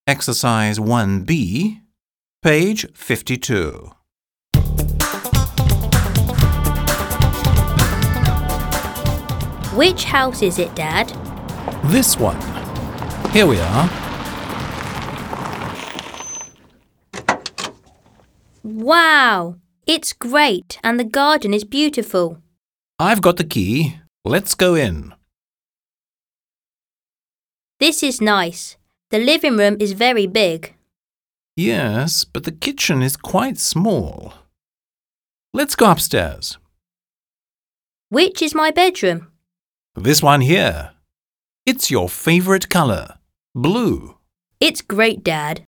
Exercise 1B, page 52. Which house is it, Dad? This one. Here we are. Wow! It's great and the garden is beautiful. I've got the key. Let's go in. This is nice. The living room is very big. Yes, but the kitchen is quite small. Let's go upstairs. Which is my bedroom? This one here. It's your favorite color, blue. It's great, Dad.